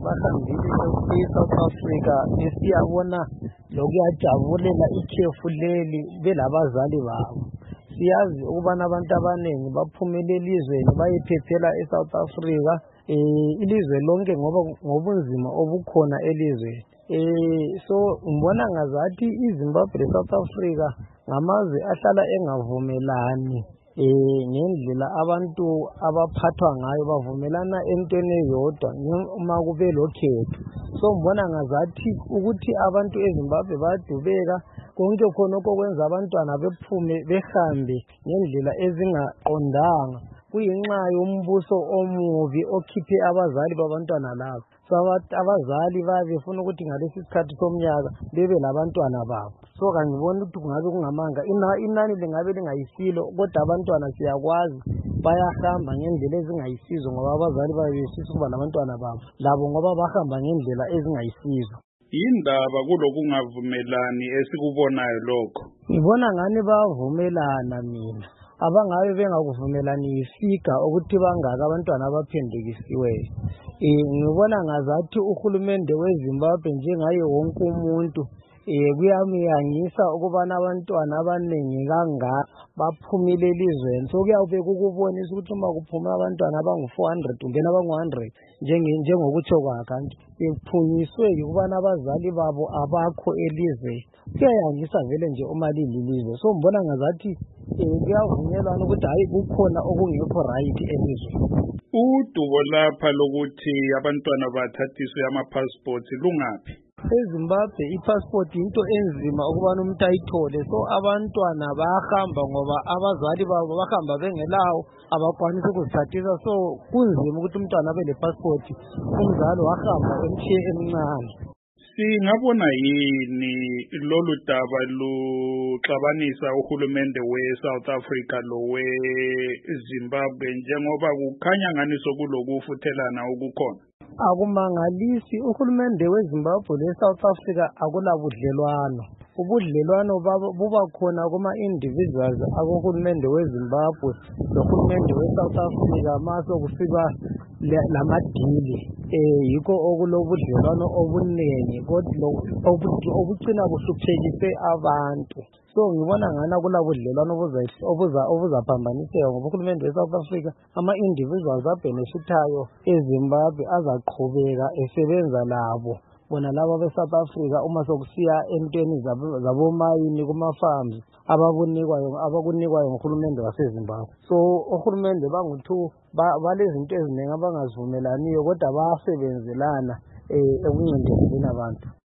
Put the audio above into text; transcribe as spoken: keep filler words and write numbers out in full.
bahambile e-South Africa besiyabona lokuyajabulela ikhefu leli belabazali babo. Siyazi ukubana abantu abaningi baphumelele elizweni bayephephela e-South Africa eh ilizwe lonke ngoba ngobunzima obukhona elizweni. Eh so ngibona ngazathi iZimbabwe leSouth Africa ngamazwe ahlala engavumelani eh ngendlela abantu abaphathwa ngayo bavumelana entweni eyodwa uma kube lokhetho. So ngibona ngazathi ukuthi abantu eZimbabwe bayadubeka konke khonokho kwenza abantwana bephume behambe ngendlela ezingaqondanga kuyinxa yombuso omubi okhiphe abazali babantwana labo. So abazali babefuna ukuthi ngalesi sikhathi somnyaka bebe labantwana babo. So kangibona ukuthi kungabe kungamanga inani lingabe lingayisilo kodwa abantwana siyakwazi bayahamba ngendlela ezingayisizo ngoba abazali babefisa ukuba labantwana babo labo ngoba bahamba ngendlela ezingayisizo. Yindaba kulokungavumelani esikubonayo lokho. Ngibona ngani bavumelana mina. Abangabe bengakuvumelani ifika ukuthi bangaka abantwana abaphendekisiweyo. Eh ngibona ngazathi uhulumende weZimbabwe njengaye wonke umuntu eh kuyamiyangisa ukubana abantwana abaningi kanga baphumile elizweni. So kuyabe kukubonisa ukuthi uma kuphuma abantwana abangu four hundred kumbe abangu one hundred njenge njengokutsho kwakhe bephunyiswe ukubana abazali babo abakho elizweni. Kuyayangisa vele nje uma lilizwe. So ngibona ngazathi kuyavunyelwana ukuthi hayi kukhona okungekho right elizweni. Udubo lapha lokuthi abantwana bathathiswe ama-passports lungaphi? EZimbabwe i-passport into enzima ukubana umuntu ayithole. So abantwana bayahamba ngoba abazali babo bahamba bengelawo abakwanisa ukuzithathisa. So kunzima ukuthi umntwana abe le-passport umzali wahamba emshiye emncane. Singabona yini lolu daba luxabanisa uhulumende we-South Africa lo we-Zimbabwe njengoba kukhanya ngani sokulokufuthelana okukhona? Akumangalisi uhulumende weZimbabwe le-South Africa akulabudlelwano. Ubudlelwano buba khona kuma-individuals akuhulumende weZimbabwe nohulumende we-South Africa maso kufika lamadili. Eh yikho okulobudlelwano obunengi kodwa obucina buhluphekise abantu. So ngibona ngana kulabudlelwano obuza obuzaphambaniseka ngoba uhulumende weSouth Africa ama-individuals abenefitayo eZimbabwe azaqhubeka esebenza labo bona laba beSouth Africa uma sokusiya entweni zabomayini kuma-farms abakunikwayo abakunikwayo ngohulumende waseZimbabwe. So uhulumende bangu-two balezinto eziningi abangazivumelaniyo kodwa bayasebenzelana ekuncindezeleni abantu.